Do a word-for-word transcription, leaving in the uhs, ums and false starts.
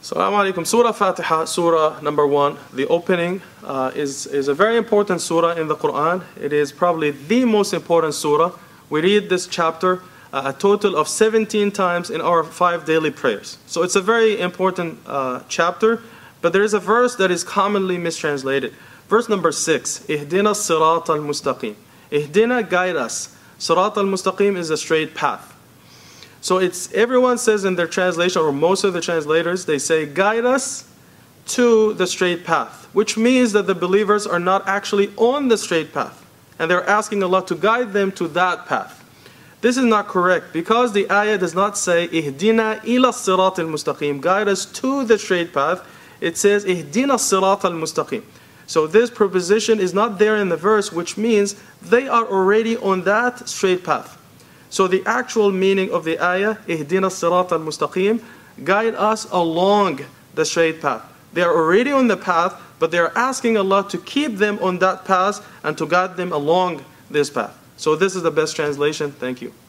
Assalamu alaikum. Surah Fatiha, surah number one, the opening uh, is, is a very important surah in the Quran. It is probably the most important surah. We read this chapter uh, a total of seventeen times in our five daily prayers. So it's a very important uh, chapter, but there is a verse that is commonly mistranslated. Verse number six, Ihdina sirat al-mustaqim. Ihdina, guide us. Sirat al-mustaqim is a straight path. So it's, everyone says in their translation, or most of the translators, they say, guide us to the straight path, which means that the believers are not actually on the straight path, and they're asking Allah to guide them to that path. This is not correct, because the ayah does not say, Ihdina ila sirat al-mustaqim, guide us to the straight path. It says, Ihdina sirat al-mustaqim. So this preposition is not there in the verse, which means they are already on that straight path. So the actual meaning of the ayah, Ihdina sirat al-mustaqim, guide us along the straight path. They are already on the path, but they are asking Allah to keep them on that path and to guide them along this path. So this is the best translation. Thank you.